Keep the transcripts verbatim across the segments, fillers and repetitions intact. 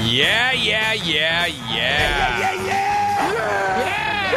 Yeah, yeah, yeah, yeah. Yeah, yeah, yeah. Yeah.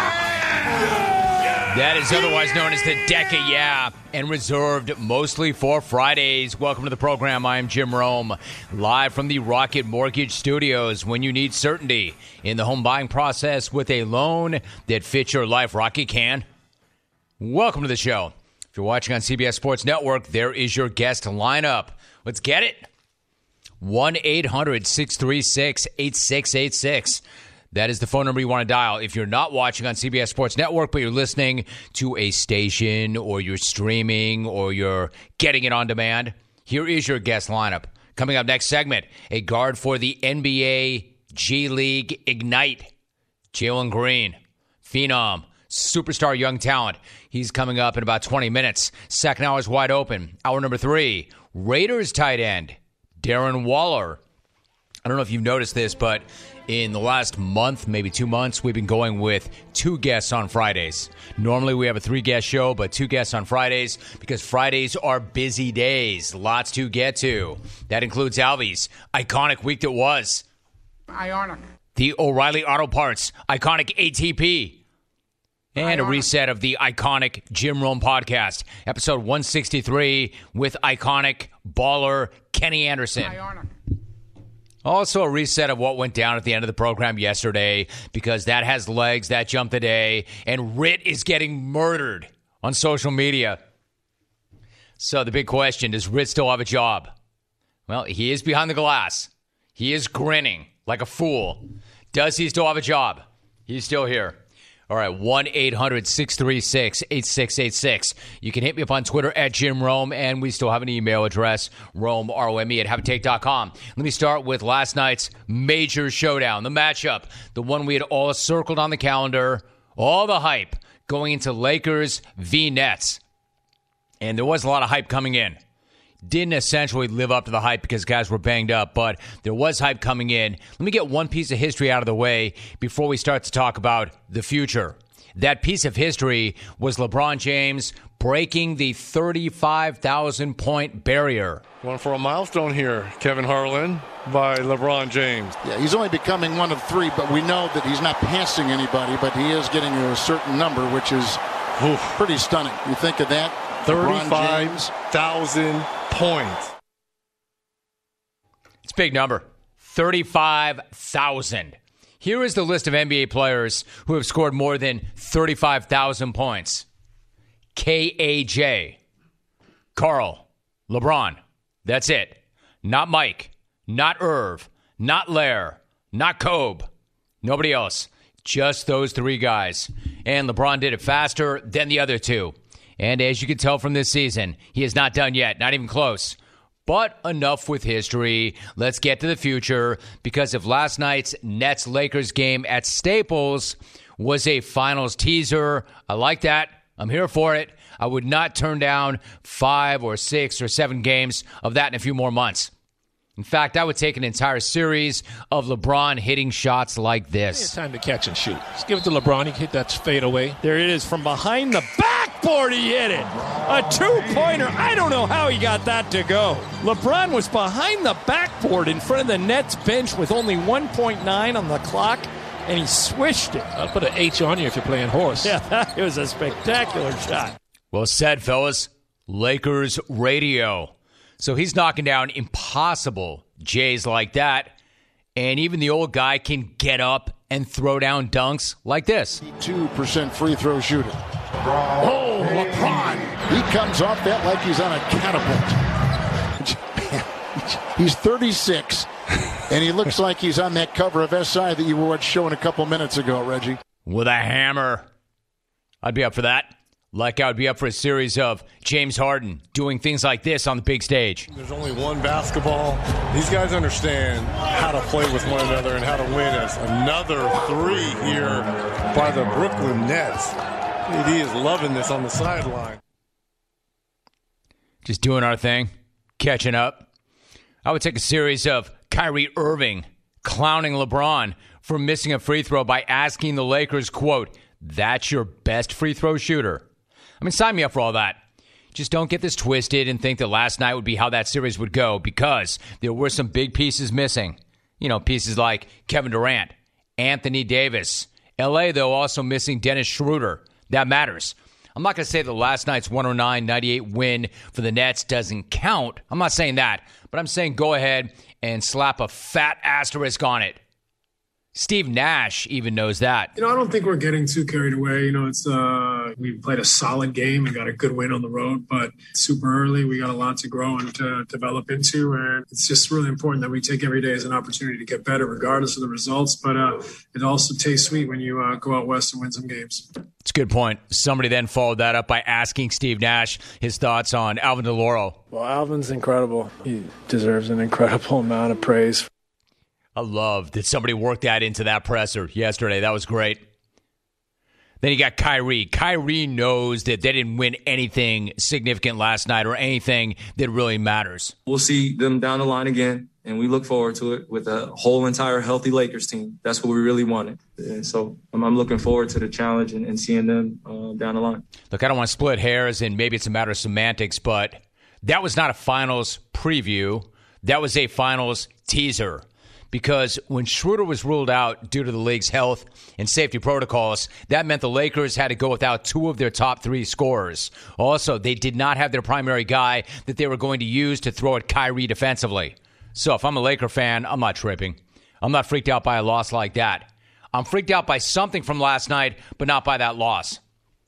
Yeah. That is otherwise known as the Deca Yeah, and reserved mostly for Fridays. Welcome to the program. I am Jim Rome, live from the Rocket Mortgage Studios. When you need certainty in the home buying process with a loan that fits your life, Rocket can. Welcome to the show. If you're watching on C B S Sports Network, there is your guest lineup. Let's get it. one eight hundred six three six eight six eight six. That is the phone number you want to dial. If you're not watching on C B S Sports Network, but you're listening to a station or you're streaming or you're getting it on demand, here is your guest lineup. Coming up next segment, a guard for the N B A G League Ignite, Jalen Green, phenom, superstar young talent. He's coming up in about twenty minutes. Second hour is wide open. Hour number three, Raiders tight end, Darren Waller. I don't know if you've noticed this, but in the last month, maybe two months, we've been going with two guests on Fridays. Normally we have a three-guest show, but two guests on Fridays because Fridays are busy days. Lots to get to. That includes Alvy's iconic week that was. Ionic. The O'Reilly Auto Parts iconic A T P. And a reset of the iconic Jim Rome podcast, episode one sixty-three, with iconic baller Kenny Anderson. Ionic. Also a reset of what went down at the end of the program yesterday, because that has legs, that jumped the day, and Rit is getting murdered on social media. So the big question, does Rit still have a job? Well, he is behind the glass. He is grinning like a fool. Does he still have a job? He's still here. All right, one eight hundred six three six eight six eight six. You can hit me up on Twitter at Jim Rome, and we still have an email address, Rome, R O M E, at Habitate dot com. Let me start with last night's major showdown, the matchup, the one we had all circled on the calendar, all the hype going into Lakers v. Nets. And there was a lot of hype coming in. Didn't essentially live up to the hype because guys were banged up, but there was hype coming in. Let me get one piece of history out of the way before we start to talk about the future. That piece of history was LeBron James breaking the thirty-five thousand point barrier. One for a milestone here, Kevin Harlan, by LeBron James. Yeah, he's only becoming one of three, but we know that he's not passing anybody, but he is getting to a certain number, which is Oof. pretty stunning. You think of that? thirty-five thousand points. It's a big number. thirty-five thousand. Here is the list of N B A players who have scored more than thirty-five thousand points. K A J. Karl. LeBron. That's it. Not Mike. Not Irv. Not Lair. Not Kobe. Nobody else. Just those three guys. And LeBron did it faster than the other two. And as you can tell from this season, he is not done yet, not even close. But enough with history. Let's get to the future, because if last night's Nets-Lakers game at Staples was a finals teaser, I like that. I'm here for it. I would not turn down five or six or seven games of that in a few more months. In fact, I would take an entire series of LeBron hitting shots like this. It's time to catch and shoot. Just give it to LeBron. He hit that fadeaway. There it is from behind the backboard. He hit it. A two-pointer. I don't know how he got that to go. LeBron was behind the backboard in front of the Nets bench with only one point nine on the clock, and he swished it. I'll put an H on you if you're playing horse. Yeah, it was a spectacular shot. Well said, fellas. Lakers radio. So he's knocking down impossible J's like that. And even the old guy can get up and throw down dunks like this. two percent free throw shooter. Oh, LeBron. He comes off that like he's on a catapult. He's thirty-six, and he looks like he's on that cover of S I that you were showing a couple minutes ago, Reggie. With a hammer. I'd be up for that. Like I would be up for a series of James Harden doing things like this on the big stage. There's only one basketball. These guys understand how to play with one another and how to win. As another three here by the Brooklyn Nets. A D is loving this on the sideline. Just doing our thing, catching up. I would take a series of Kyrie Irving clowning LeBron for missing a free throw by asking the Lakers, quote, "That's your best free throw shooter?" I mean, sign me up for all that. Just don't get this twisted and think that last night would be how that series would go, because there were some big pieces missing. You know, pieces like Kevin Durant, Anthony Davis. L A, though, also missing Dennis Schroeder. That matters. I'm not going to say that last night's one oh nine ninety-eight win for the Nets doesn't count. I'm not saying that. But I'm saying go ahead and slap a fat asterisk on it. Steve Nash even knows that. You know, I don't think we're getting too carried away. You know, it's uh, we played a solid game and got a good win on the road, but super early. We got a lot to grow and to develop into, and it's just really important that we take every day as an opportunity to get better, regardless of the results. But uh, it also tastes sweet when you uh, go out west and win some games. It's a good point. Somebody then followed that up by asking Steve Nash his thoughts on Alvin DeLauro. Well, Alvin's incredible. He deserves an incredible amount of praise. I love that somebody worked that into that presser yesterday. That was great. Then you got Kyrie. Kyrie knows that they didn't win anything significant last night or anything that really matters. We'll see them down the line again, and we look forward to it with a whole entire healthy Lakers team. That's what we really wanted. And so I'm, I'm looking forward to the challenge and, and seeing them uh, down the line. Look, I don't want to split hairs, and maybe it's a matter of semantics, but that was not a finals preview. That was a finals teaser. Because when Schroeder was ruled out due to the league's health and safety protocols, that meant the Lakers had to go without two of their top three scorers. Also, they did not have their primary guy that they were going to use to throw at Kyrie defensively. So if I'm a Laker fan, I'm not tripping. I'm not freaked out by a loss like that. I'm freaked out by something from last night, but not by that loss.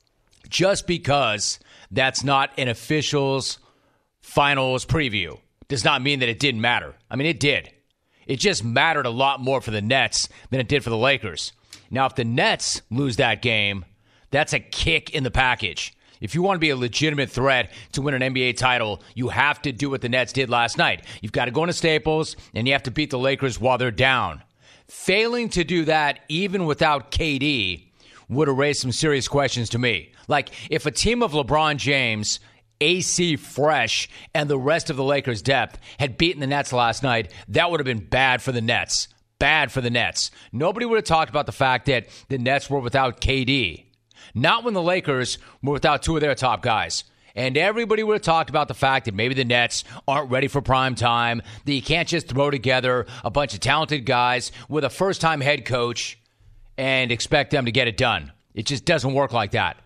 Just because that's not an official's finals preview does not mean that it didn't matter. I mean, it did. It just mattered a lot more for the Nets than it did for the Lakers. Now, if the Nets lose that game, that's a kick in the package. If you want to be a legitimate threat to win an N B A title, you have to do what the Nets did last night. You've got to go into Staples, and you have to beat the Lakers while they're down. Failing to do that, even without K D, would have raised some serious questions to me. Like, if a team of LeBron James, A C fresh, and the rest of the Lakers' depth had beaten the Nets last night, that would have been bad for the Nets. Bad for the Nets. Nobody would have talked about the fact that the Nets were without K D. Not when the Lakers were without two of their top guys. And everybody would have talked about the fact that maybe the Nets aren't ready for prime time, that you can't just throw together a bunch of talented guys with a first-time head coach and expect them to get it done. It just doesn't work like that.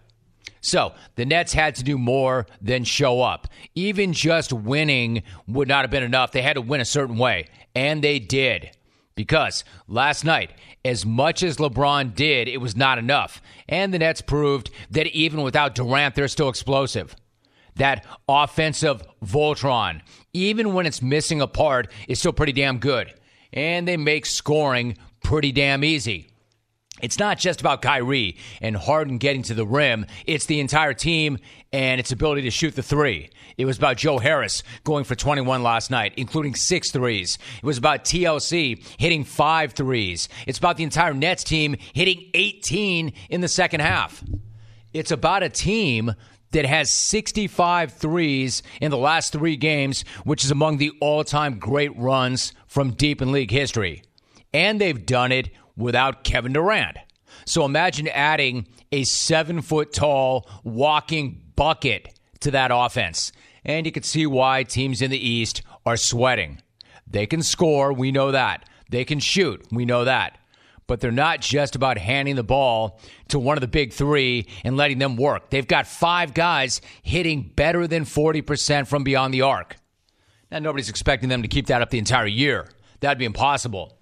So the Nets had to do more than show up. Even just winning would not have been enough. They had to win a certain way, and they did. Because last night, as much as LeBron did, it was not enough. And the Nets proved that even without Durant, they're still explosive. That offensive Voltron, even when it's missing a part, is still pretty damn good. And they make scoring pretty damn easy. It's not just about Kyrie and Harden getting to the rim. It's the entire team and its ability to shoot the three. It was about Joe Harris going for twenty-one last night, including six threes. It was about T L C hitting five threes. It's about the entire Nets team hitting eighteen in the second half. It's about a team that has sixty-five threes in the last three games, which is among the all-time great runs from deep in league history. And they've done it without Kevin Durant. So imagine adding a seven-foot-tall walking bucket to that offense. And you can see why teams in the East are sweating. They can score, we know that. They can shoot, we know that. But they're not just about handing the ball to one of the big three and letting them work. They've got five guys hitting better than forty percent from beyond the arc. Now, nobody's expecting them to keep that up the entire year. That'd be impossible.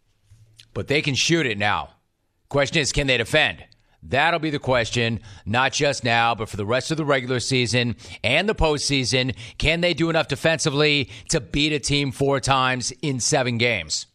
But they can shoot it now. Question is, can they defend? That'll be the question, not just now, but for the rest of the regular season and the postseason. Can they do enough defensively to beat a team four times in seven games?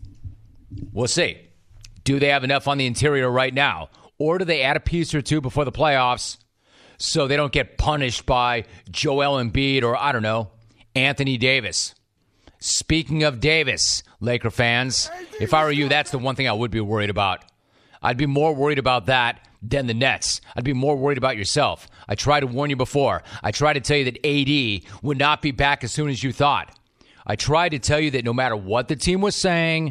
We'll see. Do they have enough on the interior right now? Or do they add a piece or two before the playoffs so they don't get punished by Joel Embiid or, I don't know, Anthony Davis? Speaking of Davis, Laker fans, if I were you, that's the one thing I would be worried about. I'd be more worried about that than the Nets. I'd be more worried about yourself. I tried to warn you before. I tried to tell you that A D would not be back as soon as you thought. I tried to tell you that no matter what the team was saying,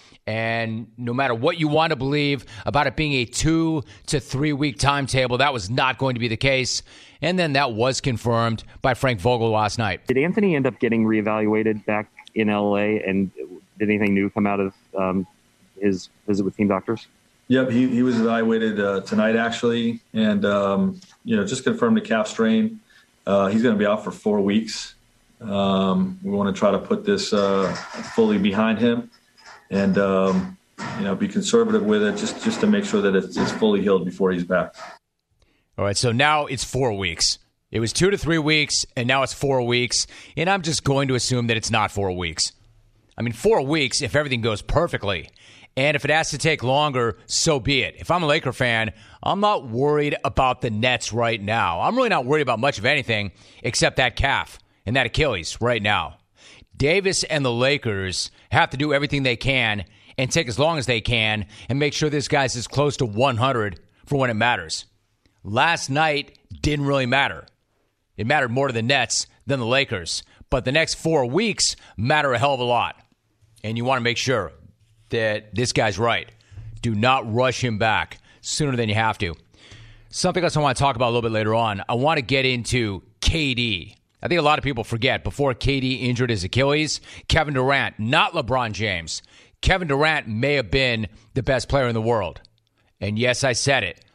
and no matter what you want to believe about it being a two to three week timetable, that was not going to be the case. And then that was confirmed by Frank Vogel last night. Did Anthony end up getting reevaluated back in L A? And did anything new come out of um, his visit with team doctors? Yep, he, he was evaluated uh, tonight, actually, and, um, you know, just confirmed the calf strain. Uh, he's going to be out for four weeks. Um, we want to try to put this uh, fully behind him and, um, you know, be conservative with it just, just to make sure that it's, it's fully healed before he's back. All right, so now it's four weeks. It was two to three weeks, and now it's four weeks, and I'm just going to assume that it's not four weeks. I mean, four weeks if everything goes perfectly. And if it has to take longer, so be it. If I'm a Laker fan, I'm not worried about the Nets right now. I'm really not worried about much of anything except that calf and that Achilles right now. Davis and the Lakers have to do everything they can and take as long as they can and make sure this guy's as close to one hundred for when it matters. Last night didn't really matter. It mattered more to the Nets than the Lakers. But the next four weeks matter a hell of a lot. And you want to make sure that this guy's right. Do not rush him back sooner than you have to. Something else I want to talk about a little bit later on. I want to get into K D. I think a lot of people forget, before K D injured his Achilles, Kevin Durant, not LeBron James. Kevin Durant may have been the best player in the world. And yes, I said it.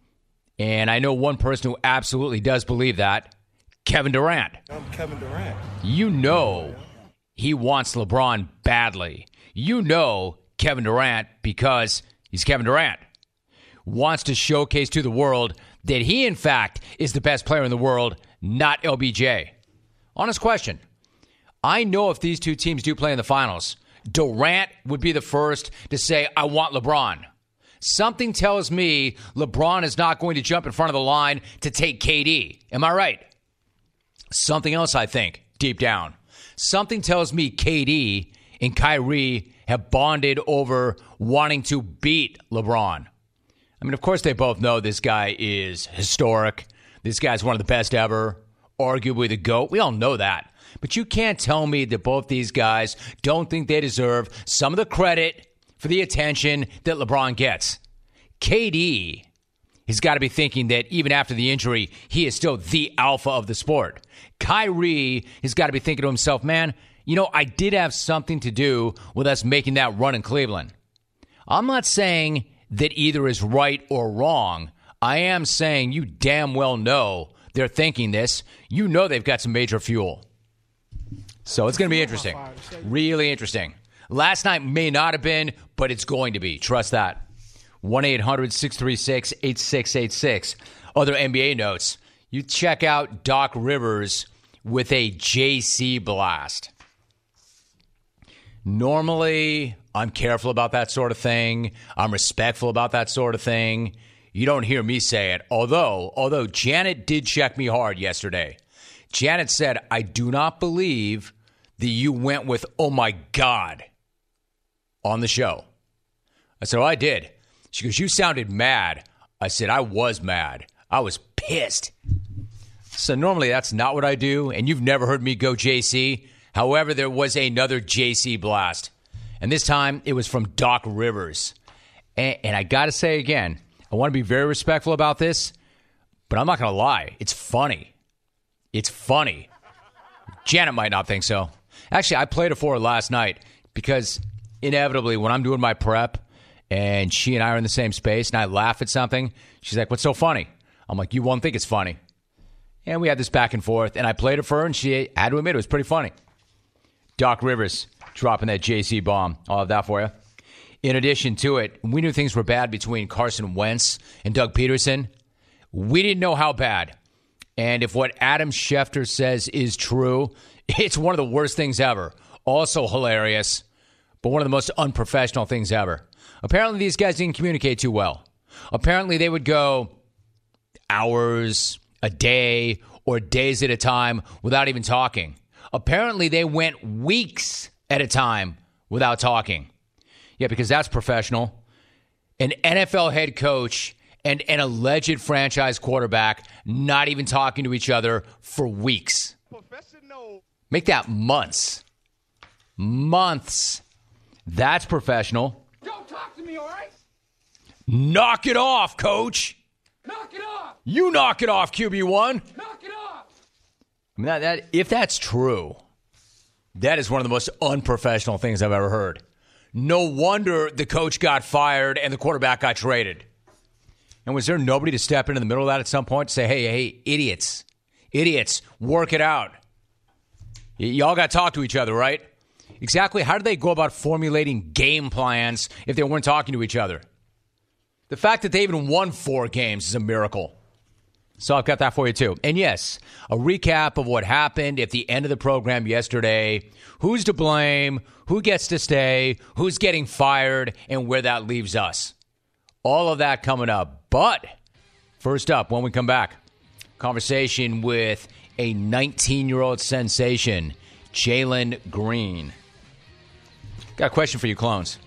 And I know one person who absolutely does believe that, Kevin Durant. I'm Kevin Durant. You know he wants LeBron badly. You know Kevin Durant, because he's Kevin Durant, wants to showcase to the world that he, in fact, is the best player in the world, not L B J. Honest question. I know if these two teams do play in the finals, Durant would be the first to say, I want LeBron. Something tells me LeBron is not going to jump in front of the line to take K D. Am I right? Something else, I think, deep down. Something tells me K D and Kyrie have bonded over wanting to beat LeBron. I mean, of course, they both know this guy is historic. This guy's one of the best ever, arguably the GOAT. We all know that. But you can't tell me that both these guys don't think they deserve some of the credit for the attention that LeBron gets. K D has got to be thinking that even after the injury, he is still the alpha of the sport. Kyrie has got to be thinking to himself, man, you know, I did have something to do with us making that run in Cleveland. I'm not saying that either is right or wrong. I am saying you damn well know they're thinking this. You know they've got some major fuel. So it's going to be interesting. Really interesting. Last night may not have been, but it's going to be. Trust that. one eight hundred six three six eight six eight six. Other N B A notes. You check out Doc Rivers with a J C blast. Normally, I'm careful about that sort of thing. I'm respectful about that sort of thing. You don't hear me say it. Although, although Janet did check me hard yesterday. Janet said, I do not believe that you went with, oh my God, on the show. I said, oh, I did. She goes, you sounded mad. I said, I was mad. I was pissed. So normally that's not what I do, and you've never heard me go J C. However, there was another J C blast, and this time it was from Doc Rivers. And, and I got to say again, I want to be very respectful about this, but I'm not going to lie. It's funny. It's funny. Janet might not think so. Actually, I played it for her last night because inevitably when I'm doing my prep and she and I are in the same space and I laugh at something, she's like, what's so funny? I'm like, you won't think it's funny. And we had this back and forth, and I played it for her, and she had to admit it was pretty funny. Doc Rivers dropping that J C bomb. I'll have that for you. In addition to it, we knew things were bad between Carson Wentz and Doug Peterson. We didn't know how bad. And if what Adam Schefter says is true, it's one of the worst things ever. Also hilarious, but one of the most unprofessional things ever. Apparently, these guys didn't communicate too well. Apparently, they would go hours, a day, or days at a time without even talking. Apparently, they went weeks at a time without talking. Yeah, because that's professional. An N F L head coach and an alleged franchise quarterback not even talking to each other for weeks. Make that months. Months. That's professional. Don't talk to me, all right? Knock it off, coach. Knock it off. You knock it off, Q B one. Knock it off. I mean, that, that, if that's true, That is one of the most unprofessional things I've ever heard. No wonder the coach got fired and the quarterback got traded. And was there nobody to step into the middle of that at some point to say, hey, hey, idiots, idiots, work it out? Y- y'all got to talk to each other, right? Exactly. How did they go about formulating game plans if they weren't talking to each other? The fact that they even won four games is a miracle. So I've got that for you, too. And yes, a recap of what happened at the end of the program yesterday. Who's to blame? Who gets to stay? Who's getting fired? And where that leaves us. All of that coming up. But first up, when we come back, conversation with a nineteen-year-old sensation, Jalen Green. Got a question for you, clones.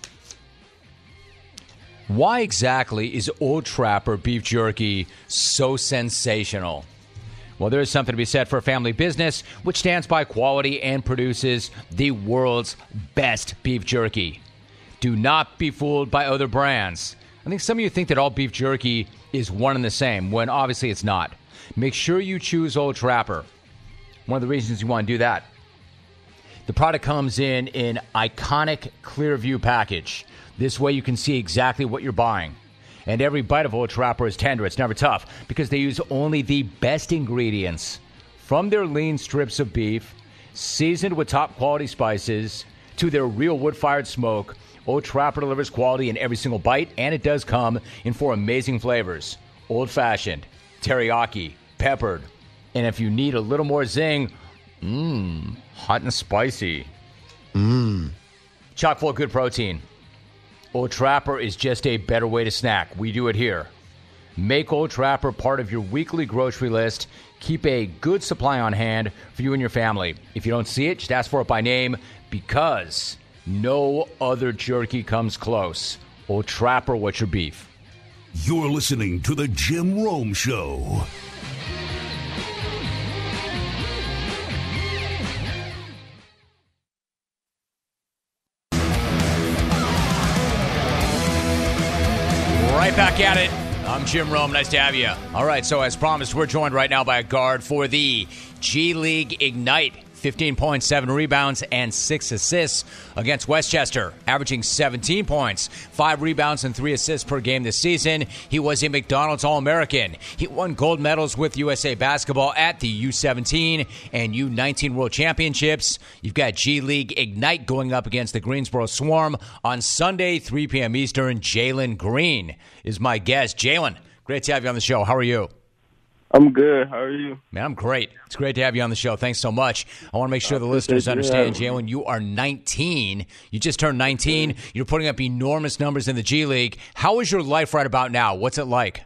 Why exactly is Old Trapper beef jerky so sensational? Well, there is something to be said for a family business which stands by quality and produces the world's best beef jerky. Do not be fooled by other brands. I think some of you think that all beef jerky is one and the same, when obviously it's not. Make sure you choose Old Trapper. One of the reasons you want to do that, the product comes in an iconic clear view package. This way you can see exactly what you're buying. And every bite of Old Trapper is tender. It's never tough because they use only the best ingredients from their lean strips of beef, seasoned with top quality spices, to their real wood-fired smoke. Old Trapper delivers quality in every single bite, and it does come in four amazing flavors: old-fashioned, teriyaki, peppered, and if you need a little more zing, mmm, hot and spicy. Mmm. Chock full of good protein. Old Trapper is just a better way to snack. We do it here. Make Old Trapper part of your weekly grocery list. Keep a good supply on hand for you and your family. If you don't see it, just ask for it by name, because no other jerky comes close. Old Trapper, what's your beef? You're listening to The Jim Rome Show. Right back at it. I'm Jim Rome. Nice to have you. All right, so as promised, we're joined right now by a guard for the G League Ignite. fifteen points, seven rebounds, and six assists against Westchester, averaging seventeen points, five rebounds, and three assists per game this season. He was a McDonald's All-American. He won gold medals with U S A Basketball at the U seventeen and U nineteen World Championships. You've got G League Ignite going up against the Greensboro Swarm on Sunday, three p.m. Eastern. Jalen Green is my guest. Jalen, great to have you on the show. How are you? I'm good. How are you? Man, I'm great. It's great to have you on the show. Thanks so much. I want to make sure the listeners understand, Jalen, you are nineteen. You just turned nineteen. You're putting up enormous numbers in the G League. How is your life right about now? What's it like?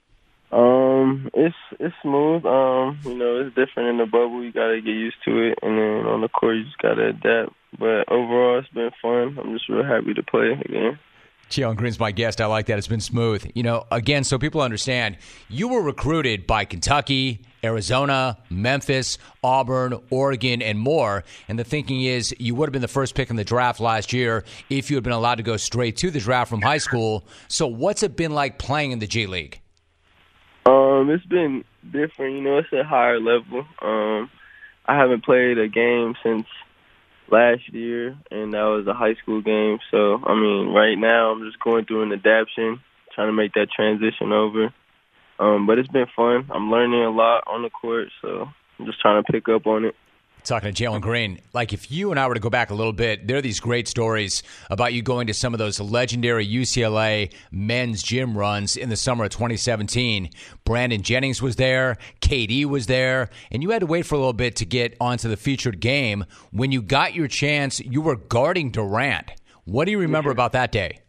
Um, it's it's smooth. Um, you know, it's different in the bubble. You got to get used to it, and then on the court, you just got to adapt. But overall, it's been fun. I'm just real happy to play again. Jalen Green's my guest. I like that. It's been smooth. You know, again, so people understand, you were recruited by Kentucky, Arizona, Memphis, Auburn, Oregon, and more. And the thinking is you would have been the first pick in the draft last year if you had been allowed to go straight to the draft from high school. So what's it been like playing in the G League? Um, it's been different. You know, it's a higher level. Um, I haven't played a game since last year, and that was a high school game. So, I mean, right now I'm just going through an adaptation, trying to make that transition over. Um, but it's been fun. I'm learning a lot on the court, so I'm just trying to pick up on it. Talking to Jalen Green, like if you and I were to go back a little bit, there are these great stories about you going to some of those legendary U C L A men's gym runs in the summer of twenty seventeen. Brandon Jennings was there, K D was there, and you had to wait for a little bit to get onto the featured game. When you got your chance, you were guarding Durant. What do you remember about that day?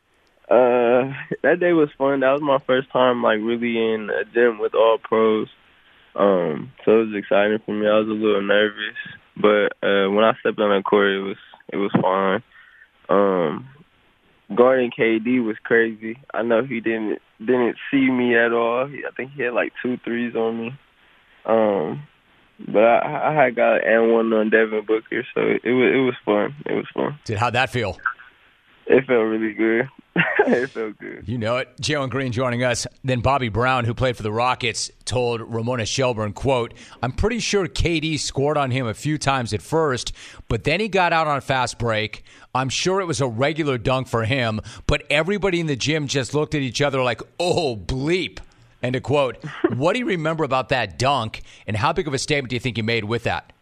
Uh, that day was fun. That was my first time, like, really in a gym with all pros. Um, so it was exciting for me. I was a little nervous, but uh, when I stepped on the court, it was it was fine. Um, guarding K D was crazy. I know he didn't didn't see me at all. I think he had like two threes on me. Um, but I, I had got and one on Devin Booker, so it, it was it was fun. It was fun. Dude, how'd that feel? It felt really good. It felt good. You know it. Jalen Green joining us. Then Bobby Brown, who played for the Rockets, told Ramona Shelburne, quote, "I'm pretty sure K D scored on him a few times at first, but then he got out on a fast break. I'm sure it was a regular dunk for him, but everybody in the gym just looked at each other like, oh, bleep." End of quote. What do you remember about that dunk, and how big of a statement do you think you made with that?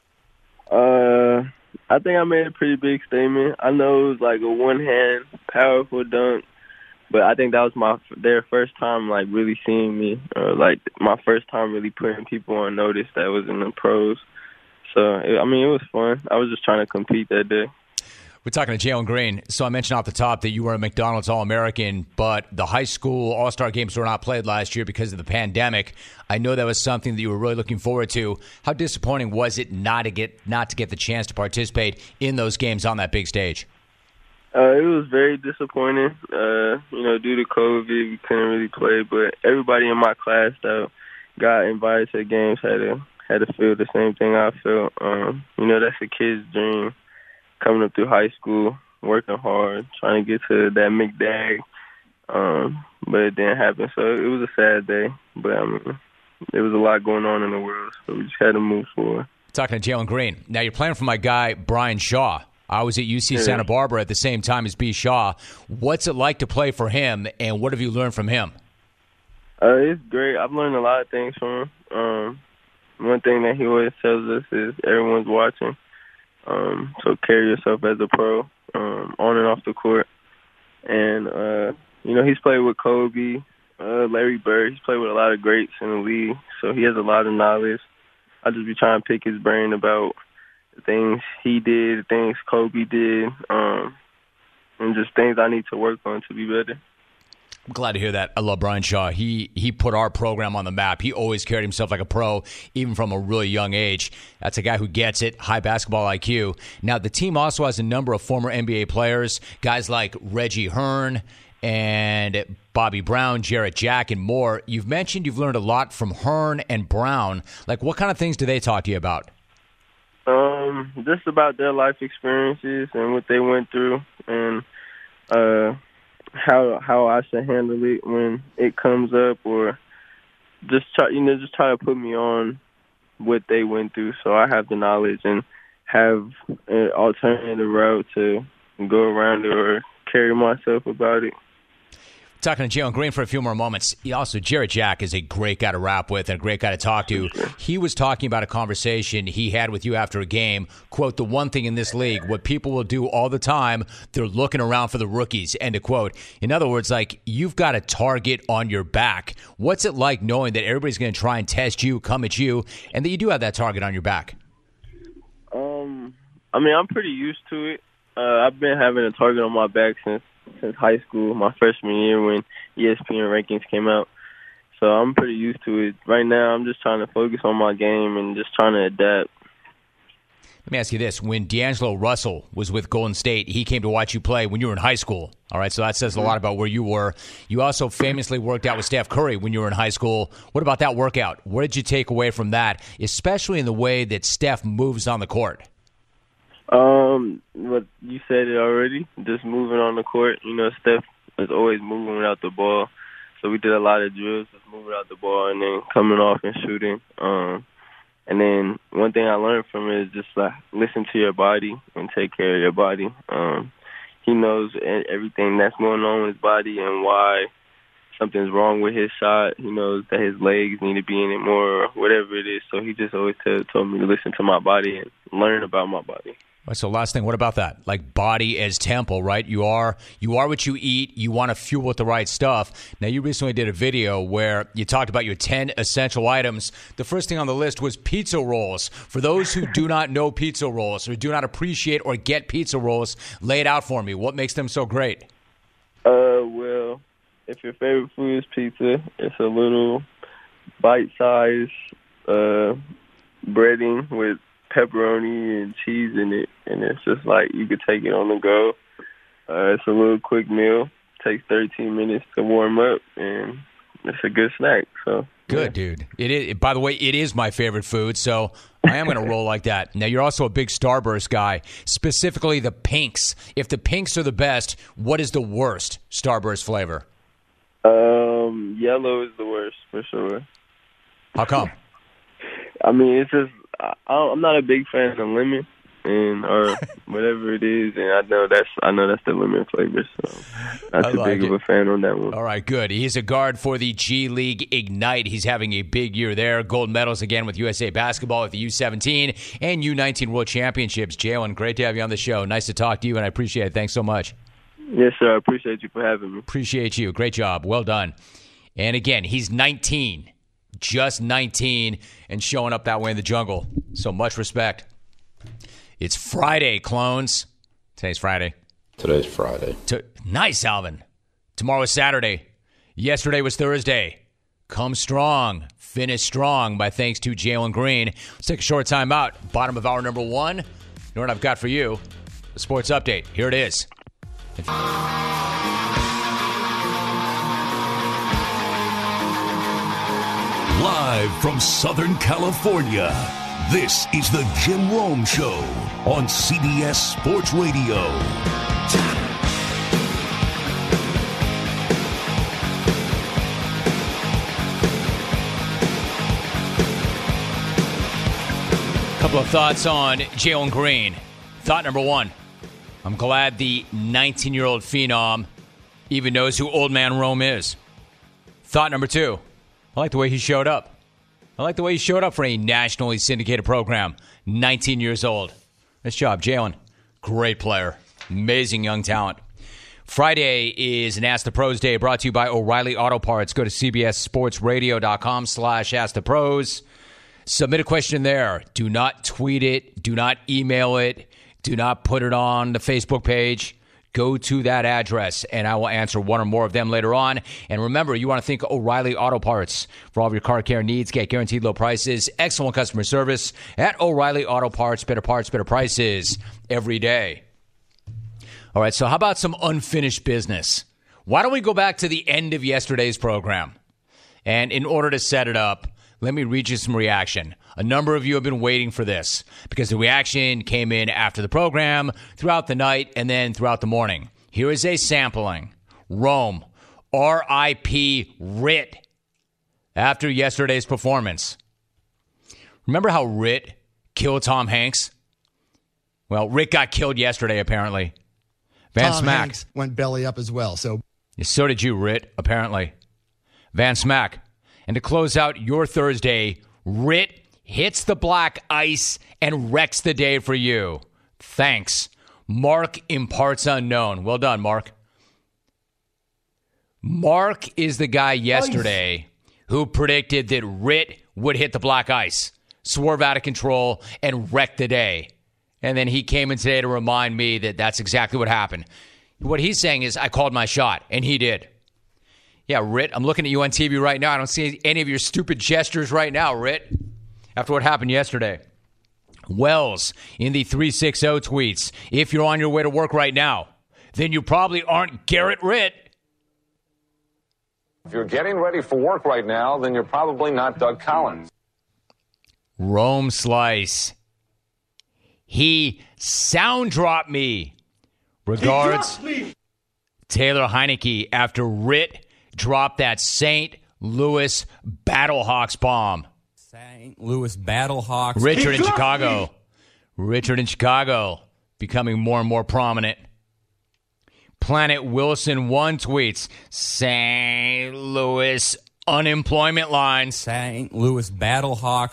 Uh, I think I made a pretty big statement. I know it was like a one-hand, powerful dunk, but I think that was my their first time like really seeing me, or like my first time really putting people on notice that was in the pros. So, it, I mean, it was fun. I was just trying to compete that day. We're talking to Jalen Green. So I mentioned off the top that you were a McDonald's All-American, but the high school All-Star games were not played last year because of the pandemic. I know that was something that you were really looking forward to. How disappointing was it not to get not to get the chance to participate in those games on that big stage? Uh, it was very disappointing. Uh, you know, due to COVID, we couldn't really play, but everybody in my class that got invited to the games had to had to feel the same thing I felt. Um, you know, that's a kid's dream. Coming up through high school, working hard, trying to get to that McDag, um, but it didn't happen. So it was a sad day, but I mean, there was a lot going on in the world, so we just had to move forward. Talking to Jalen Green. Now you're playing for my guy, Brian Shaw. I was at U C yeah. Santa Barbara at the same time as B. Shaw. What's it like to play for him, and what have you learned from him? Uh, it's great. I've learned a lot of things from him. Um, one thing that he always tells us is everyone's watching. Um, so carry yourself as a pro, um, on and off the court. And, uh, you know, he's played with Kobe, uh, Larry Bird. He's played with a lot of greats in the league, so he has a lot of knowledge. I just be trying to pick his brain about the things he did, the things Kobe did, um, and just things I need to work on to be better. I'm glad to hear that. I love Brian Shaw. He he put our program on the map. He always carried himself like a pro, even from a really young age. That's a guy who gets it, high basketball I Q. Now, the team also has a number of former N B A players, guys like Reggie Hearn and Bobby Brown, Jarrett Jack, and more. You've mentioned you've learned a lot from Hearn and Brown. Like, what kind of things do they talk to you about? Um, just about their life experiences and what they went through, and uh, how how I should handle it when it comes up, or just try you know just try to put me on what they went through, so I have the knowledge and have an alternative route to go around it or carry myself about it. Talking to Jalen Green for a few more moments. He also, Jarrett Jack is a great guy to rap with and a great guy to talk to. He was talking about a conversation he had with you after a game. Quote, "The one thing in this league, what people will do all the time, they're looking around for the rookies." End of quote. In other words, like, you've got a target on your back. What's it like knowing that everybody's going to try and test you, come at you, and that you do have that target on your back? Um, I mean, I'm pretty used to it. Uh, I've been having a target on my back since since high school, my freshman year when E S P N rankings came out. So I'm pretty used to it. Right now, I'm just trying to focus on my game and just trying to adapt. Let me ask you this. When D'Angelo Russell was with Golden State, he came to watch you play when you were in high school. All right, so that says a lot about where you were. You also famously worked out with Steph Curry when you were in high school. What about that workout? What did you take away from that, especially in the way that Steph moves on the court? Um, what you said it already, just moving on the court. You know, Steph is always moving without the ball. So we did a lot of drills, just moving out the ball and then coming off and shooting. Um, and then one thing I learned from it is just like listen to your body and take care of your body. Um, he knows everything that's going on with his body and why something's wrong with his shot. He knows that his legs need to be in it more or whatever it is. So he just always tell, told me to listen to my body and learn about my body. All right, so last thing, what about that? Like, body as temple, right? You are you are what you eat. You want to fuel with the right stuff. Now, you recently did a video where you talked about your ten essential items. The first thing on the list was pizza rolls. For those who do not know pizza rolls or do not appreciate or get pizza rolls, lay it out for me. What makes them so great? Uh, well, if your favorite food is pizza, it's a little bite-sized uh, breading with pepperoni and cheese in it, and it's just like you could take it on the go. Uh, it's a little quick meal. Takes thirteen minutes to warm up, and it's a good snack. So Good, yeah. dude. It is. By the way, it is my favorite food, so I am going to roll like that. Now, you're also a big Starburst guy, specifically the pinks. If the pinks are the best, what is the worst Starburst flavor? Um, yellow is the worst for sure. How come? I mean, it's just I, I'm not a big fan of lemon and or whatever it is, and I know that's I know that's the lemon flavor, so not too like big it. of a fan on that one. All right, good. He's a guard for the G League Ignite. He's having a big year there. Gold medals again with U S A Basketball at the U seventeen and U nineteen World Championships. Jalen, great to have you on the show. Nice to talk to you, and I appreciate it. Thanks so much. Yes, sir. I appreciate you for having me. Appreciate you. Great job. Well done. And again, he's nineteen, just nineteen, and showing up that way in the jungle. So much respect. It's Friday, clones. Today's Friday. Today's Friday. To- nice, Alvin. Tomorrow is Saturday. Yesterday was Thursday. Come strong. Finish strong by thanks to Jalen Green. Let's take a short time out. Bottom of hour number one. You know what I've got for you? The sports update. Here it is. Live from Southern California, this is the Jim Rome Show on C B S Sports Radio. Couple of thoughts on Jalen Green. Thought number one. I'm glad the nineteen-year-old phenom even knows who Old Man Rome is. Thought number two, I like the way he showed up. I like the way he showed up for a nationally syndicated program. nineteen years old. Nice job, Jalen. Great player. Amazing young talent. Friday is an Ask the Pros Day brought to you by O'Reilly Auto Parts. Go to cbssportsradio.com slash Ask the Pros. Submit a question there. Do not tweet it. Do not email it. Do not put it on the Facebook page. Go to that address, and I will answer one or more of them later on. And remember, you want to think O'Reilly Auto Parts for all of your car care needs. Get guaranteed low prices, excellent customer service at O'Reilly Auto Parts. Better parts, better prices every day. All right, so how about some unfinished business? Why don't we go back to the end of yesterday's program? And in order to set it up, let me read you some reaction. A number of you have been waiting for this because the reaction came in after the program, throughout the night, and then throughout the morning. Here is a sampling. Rome, R I P Rit, after yesterday's performance. Remember how Rit killed Tom Hanks? Well, Rit got killed yesterday, apparently. Van Tom Smack Hanks went belly up as well. So, so did you, Rit, apparently. Van Smack. And to close out your Thursday, Rit hits the black ice and wrecks the day for you. Thanks. Mark imparts unknown. Well done, Mark. Mark is the guy yesterday who predicted that Rit would hit the black ice, swerve out of control, and wreck the day. And then he came in today to remind me that that's exactly what happened. What he's saying is, I called my shot, and he did. Yeah, Rit, I'm looking at you on T V right now. I don't see any of your stupid gestures right now, Rit, after what happened yesterday. Wells in the three sixty tweets, if you're on your way to work right now, then you probably aren't Garrett Rit. If you're getting ready for work right now, then you're probably not Doug Collins. Rome Slice. He sound dropped me. Regards, me. Taylor Heineke after Rit dropped that Saint Louis Battlehawks bomb. Saint Louis Battlehawks. Richard in Chicago. Me. Richard in Chicago becoming more and more prominent. Planet Wilson one tweets, Saint Louis unemployment lines. Saint Louis Battlehawks.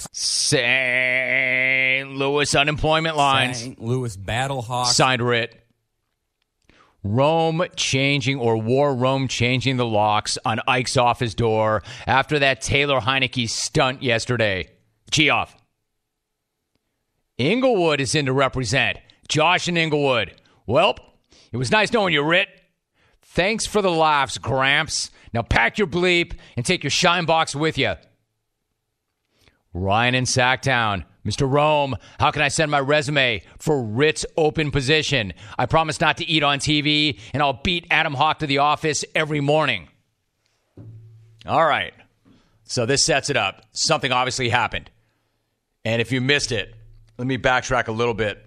Saint Louis unemployment lines. Saint Louis Battlehawks. Signed Rit. Rome changing, or War Rome changing the locks on Ike's office door after that Taylor Heineke stunt yesterday. Geoff. Inglewood is in to represent. Josh and Inglewood. Welp, it was nice knowing you, Rit. Thanks for the laughs, Gramps. Now pack your bleep and take your shine box with you. Ryan in Sacktown. Mister Rome, how can I send my resume for Rit's open position? I promise not to eat on T V, and I'll beat Adam Hawk to the office every morning. All right. So this sets it up. Something obviously happened. And if you missed it, let me backtrack a little bit.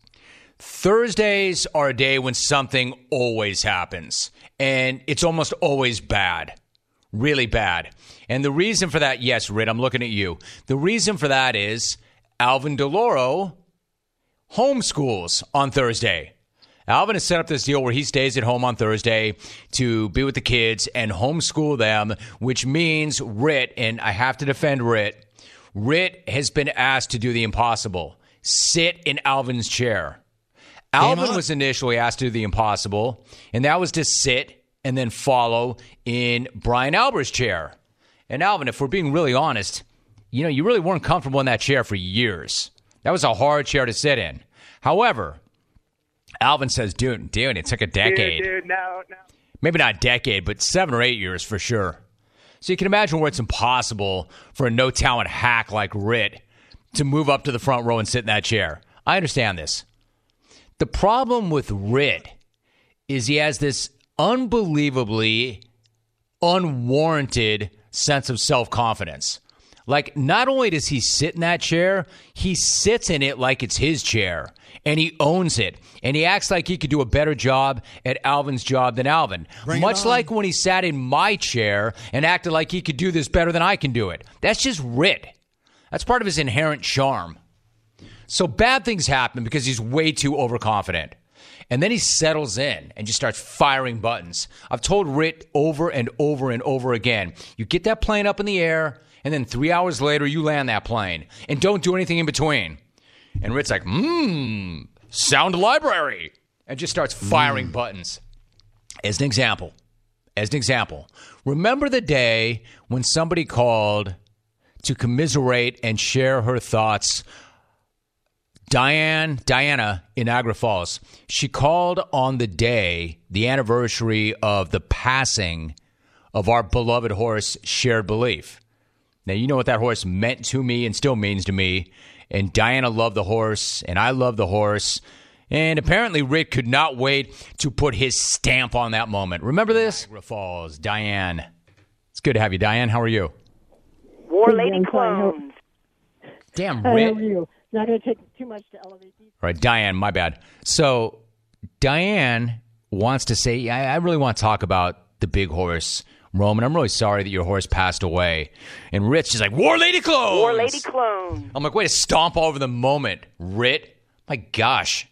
Thursdays are a day when something always happens. And it's almost always bad. Really bad. And the reason for that, yes, Rit, I'm looking at you. The reason for that is Alvin DeLauro homeschools on Thursday. Alvin has set up this deal where he stays at home on Thursday to be with the kids and homeschool them, which means Rit, and I have to defend Rit, Rit has been asked to do the impossible. Sit in Alvin's chair. Alvin was initially asked to do the impossible, and that was to sit and then follow in Brian Albert's chair. And Alvin, if we're being really honest, you know, you really weren't comfortable in that chair for years. That was a hard chair to sit in. However, Alvin says, dude, dude, it took a decade. Dude, dude, no, no. Maybe not a decade, but seven or eight years for sure. So you can imagine where it's impossible for a no-talent hack like Rit to move up to the front row and sit in that chair. I understand this. The problem with Rit is he has this unbelievably unwarranted sense of self-confidence. Like, not only does he sit in that chair, he sits in it like it's his chair, and he owns it, and he acts like he could do a better job at Alvin's job than Alvin. Bring Much like when he sat in my chair and acted like he could do this better than I can do it. That's just Rit. That's part of his inherent charm. So bad things happen because he's way too overconfident. And then he settles in and just starts firing buttons. I've told Rit over and over and over again, you get that plane up in the air, and then three hours later, you land that plane. And don't do anything in between. And Rit's like, mmm, sound library. And just starts firing mm. buttons. As an example, as an example, remember the day when somebody called to commiserate and share her thoughts? Diane, Diana in Niagara Falls. She called on the day, the anniversary of the passing of our beloved horse, Shared Belief. Now, you know what that horse meant to me and still means to me. And Diana loved the horse, and I love the horse. And apparently, Rit could not wait to put his stamp on that moment. Remember this? Niagara Falls, Diane. It's good to have you, Diane. How are you? War Lady Clones. Damn, How Rit. are you? Not going to take too much to elevate these. All right, Diane, my bad. So, Diane wants to say, I, I really want to talk about the big horse, Roman. I'm really sorry that your horse passed away. And Rit's just like, War Lady Clones! War Lady Clones. I'm like, way to stomp all over the moment, Rit. My gosh.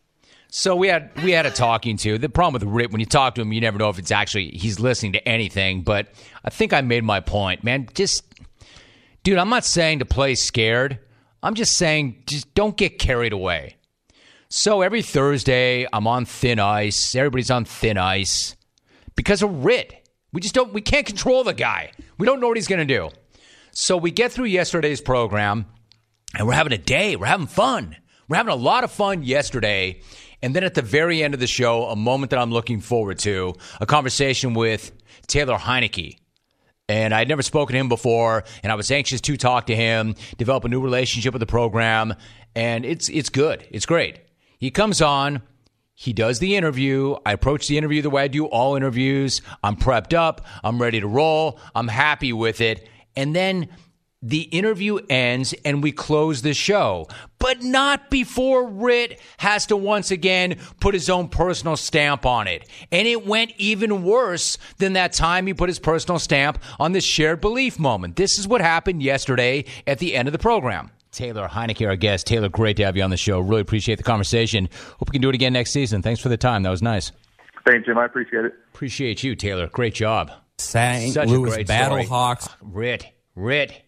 So we had we had a talking to. The problem with Rit, when you talk to him, you never know if it's actually, he's listening to anything. But I think I made my point. Man, just, dude, I'm not saying to play scared. I'm just saying, just don't get carried away. So every Thursday, I'm on thin ice. Everybody's on thin ice because of Rit. We just don't, we can't control the guy. We don't know what he's going to do. So we get through yesterday's program, and we're having a day. We're having fun. We're having a lot of fun yesterday. And then at the very end of the show, a moment that I'm looking forward to, a conversation with Taylor Heineke. And I'd never spoken to him before, and I was anxious to talk to him, develop a new relationship with the program, and it's it's good. It's great. He comes on. He does the interview. I approach the interview the way I do all interviews. I'm prepped up. I'm ready to roll. I'm happy with it. And then the interview ends and we close the show. But not before Rit has to once again put his own personal stamp on it. And it went even worse than that time he put his personal stamp on this Shared Belief moment. This is what happened yesterday at the end of the program. Taylor Heineke, our guest. Taylor, great to have you on the show. Really appreciate the conversation. Hope we can do it again next season. Thanks for the time. That was nice. Thanks, Jim. I appreciate it. Appreciate you, Taylor. Great job. Saint Such Louis a great Battlehawks. Story. Rit, Rit,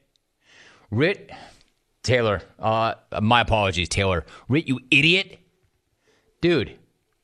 Rit, Taylor. Uh, my apologies, Taylor. Rit, you idiot. Dude,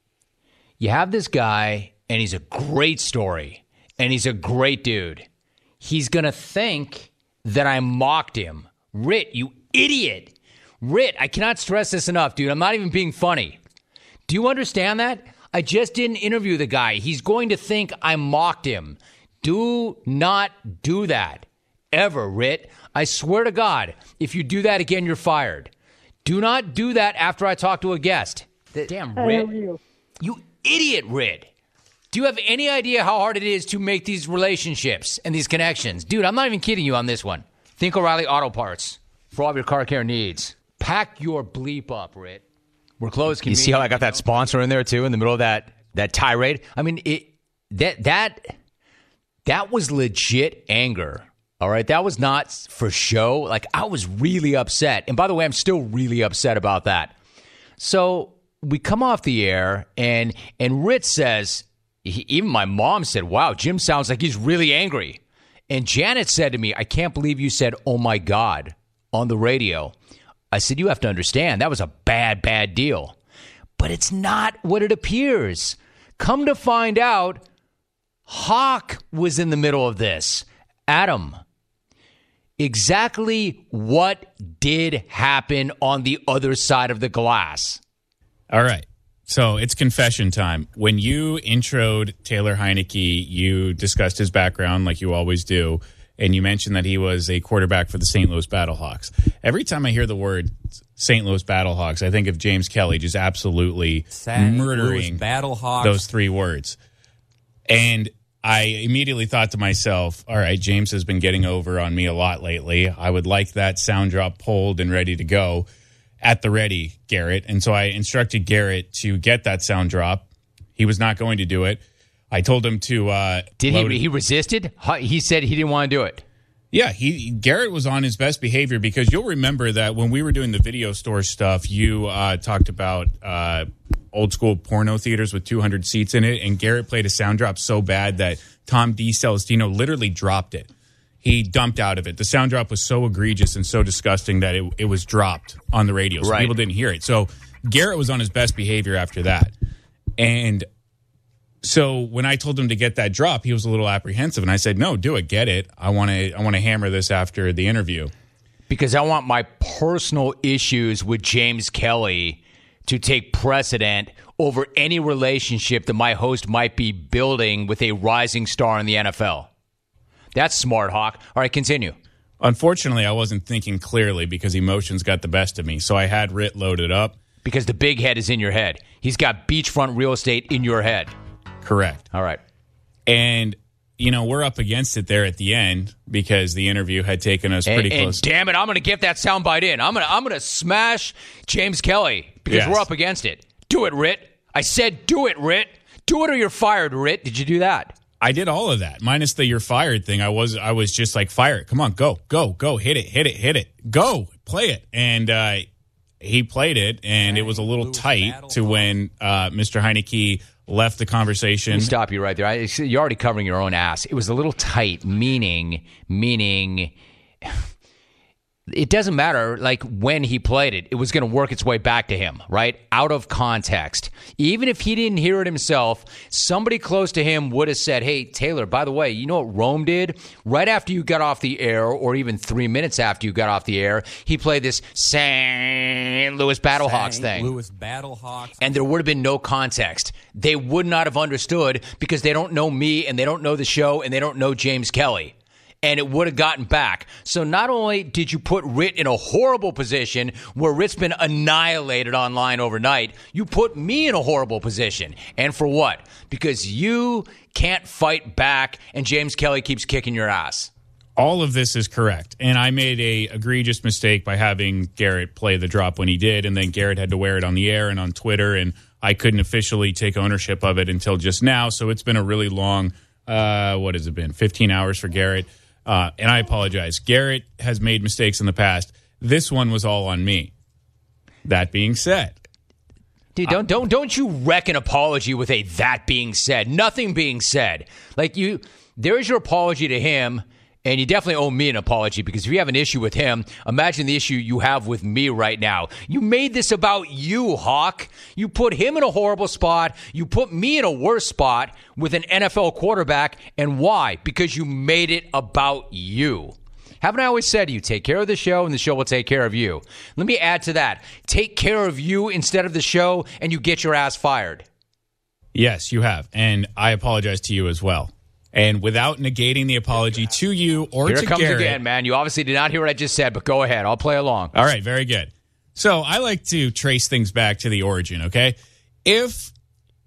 you have this guy, and he's a great story, and he's a great dude. He's going to think that I mocked him. Rit, you idiot. Rit, I cannot stress this enough, dude. I'm not even being funny. Do you understand that? I just didn't interview the guy. He's going to think I mocked him. Do not do that. Ever, Rit. I swear to God, if you do that again, you're fired. Do not do that after I talk to a guest. Damn, Rit. You? you idiot, Rit. Do you have any idea how hard it is to make these relationships and these connections? Dude, I'm not even kidding you on this one. Think O'Reilly Auto Parts for all of your car care needs. Pack your bleep up, Rit. We're close. You see how I got that sponsor in there, too, in the middle of that that tirade? I mean, it that that that was legit anger. All right, that was not for show. Like, I was really upset. And by the way, I'm still really upset about that. So we come off the air, and and Rit says, he, even my mom said, wow, Jim sounds like he's really angry. And Janet said to me, I can't believe you said, oh, my God, on the radio. I said, you have to understand, that was a bad, bad deal. But it's not what it appears. Come to find out, Hawk was in the middle of this. Adam, exactly what did happen on the other side of the glass? All right. So it's confession time. When you introed Taylor Heineke, you discussed his background like you always do, and you mentioned that he was a quarterback for the Saint Louis Battlehawks. Every time I hear the word Saint Louis Battlehawks, I think of James Kelly just absolutely Saint murdering Louis Battlehawks. those three words. And I immediately thought to myself, all right, James has been getting over on me a lot lately. I would like that sound drop pulled and ready to go at the ready, Garrett. And so I instructed Garrett to get that sound drop. He was not going to do it. I told him to uh, Did he? He resisted? He said he didn't want to do it. Yeah, he Garrett was on his best behavior because you'll remember that when we were doing the video store stuff, you uh, talked about uh, old school porno theaters with two hundred seats in it, and Garrett played a sound drop so bad that Tom DiCelestino literally dropped it. He dumped out of it. The sound drop was so egregious and so disgusting that it, it was dropped on the radio, so right. people didn't hear it. So Garrett was on his best behavior after that. And so when I told him to get that drop, he was a little apprehensive, and I said, "No, do it, get it. I want to. I want to hammer this after the interview because I want my personal issues with James Kelly to take precedent over any relationship that my host might be building with a rising star in the N F L." That's smart, Hawk. All right, continue. Unfortunately, I wasn't thinking clearly because emotions got the best of me, so I had Rit loaded up. Because the big head is in your head. He's got beachfront real estate in your head. Correct. All right. And, you know, we're up against it there at the end because the interview had taken us pretty and, close. And damn it, I'm going to get that soundbite in. I'm going to I'm going to smash James Kelly because yes. we're up against it. Do it, Rit. I said do it, Rit. Do it or you're fired, Rit. Did you do that? I did all of that, minus the you're fired thing. I was I was just like, fire it. Come on, go, go, go. Hit it, hit it, hit it. Go, play it. And uh, he played it, and it was a little tight to when uh, Mister Heineke left the conversation. Let me stop you right there. I, you're already covering your own ass. It was a little tight, meaning, meaning... It doesn't matter, like, when he played it. It was going to work its way back to him, right? Out of context. Even if he didn't hear it himself, somebody close to him would have said, hey, Taylor, by the way, you know what Rome did? Right after you got off the air, or even three minutes after you got off the air, he played this Saint Louis Battlehawks thing. Saint Louis Battlehawks. And there would have been no context. They would not have understood because they don't know me, and they don't know the show, and they don't know James Kelly. And it would have gotten back. So not only did you put Rit in a horrible position where Rit's been annihilated online overnight, you put me in a horrible position. And for what? Because you can't fight back and James Kelly keeps kicking your ass. All of this is correct. And I made a egregious mistake by having Garrett play the drop when he did. And then Garrett had to wear it on the air and on Twitter. And I couldn't officially take ownership of it until just now. So it's been a really long, uh, what has it been, fifteen hours for Garrett. Uh, and I apologize. Garrett has made mistakes in the past. This one was all on me. That being said. Dude, don't don't don't you wreck an apology with a that being said. Nothing being said. Like you there's your apology to him, and you definitely owe me an apology because if you have an issue with him, imagine the issue you have with me right now. You made this about you, Hawk. You put him in a horrible spot. You put me in a worse spot with an N F L quarterback. And why? Because you made it about you. Haven't I always said to you, take care of the show and the show will take care of you? Let me add to that. Take care of you instead of the show and you get your ass fired. Yes, you have. And I apologize to you as well. And without negating the apology to you or Here to it comes Garrett, again, man. You obviously did not hear what I just said, but go ahead. I'll play along. All right, very good. So I like to trace things back to the origin, okay? If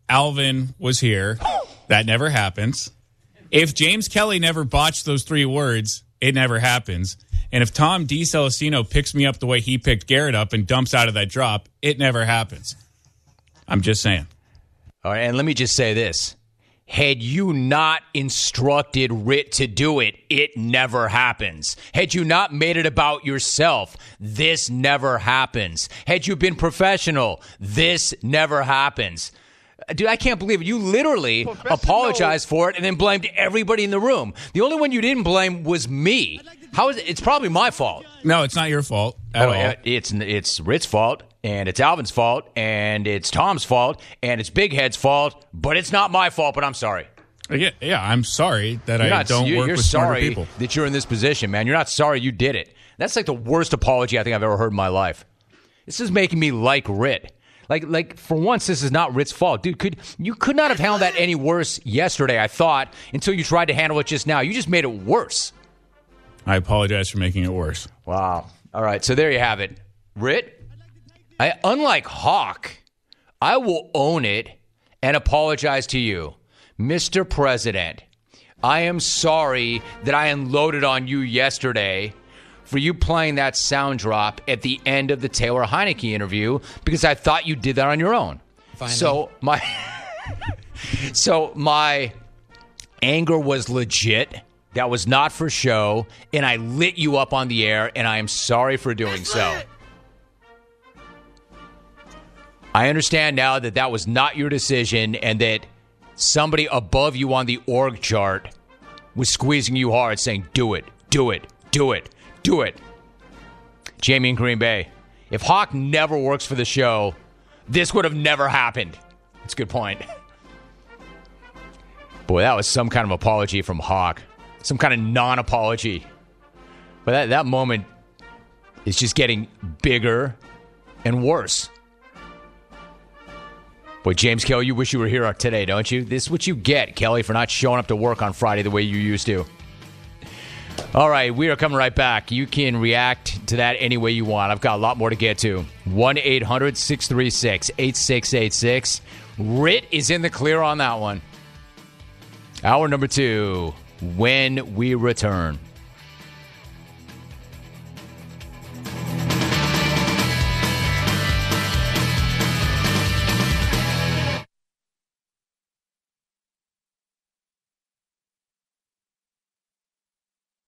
Alvin was here, that never happens. If James Kelly never botched those three words, it never happens. And if Tom DiCelestino picks me up the way he picked Garrett up and dumps out of that drop, it never happens. I'm just saying. All right, and let me just say this. Had you not instructed Rit to do it, it never happens. Had you not made it about yourself, this never happens. Had you been professional, this never happens. Dude, I can't believe it. You literally apologized for it and then blamed everybody in the room. The only one you didn't blame was me. How is it? It's probably my fault. No, it's not your fault at oh, all. It's it's Rit's fault, and it's Alvin's fault, and it's Tom's fault, and it's Big Head's fault, but it's not my fault, but I'm sorry. Yeah, yeah I'm sorry that you're I not, don't you're, work you're with smarter sorry people. That you're in this position, man. You're not sorry you did it. That's like the worst apology I think I've ever heard in my life. This is making me like Rit. Like, like for once, this is not Rit's fault. Dude, could you could not have handled that any worse yesterday, I thought, until you tried to handle it just now. You just made it worse. I apologize for making it worse. Wow. All right, so there you have it. Rit, I, unlike Hawk, I will own it and apologize to you. Mister President, I am sorry that I unloaded on you yesterday for you playing that sound drop at the end of the Taylor Heineke interview because I thought you did that on your own. Finally. So my so my anger was legit. That was not for show, and I lit you up on the air, and I am sorry for doing so. I understand now that that was not your decision and that somebody above you on the org chart was squeezing you hard saying, do it, do it, do it, do it. Jamie in Green Bay, if Hawk never works for the show, this would have never happened. That's a good point. Boy, that was some kind of apology from Hawk. Some kind of non-apology. But that, that moment is just getting bigger and worse. Boy, James Kelly, you wish you were here today, don't you? This is what you get, Kelly, for not showing up to work on Friday the way you used to. All right, we are coming right back. You can react to that any way you want. I've got a lot more to get to. one eight hundred six three six eight six eight six. Rit is in the clear on that one. Hour number two, when we return.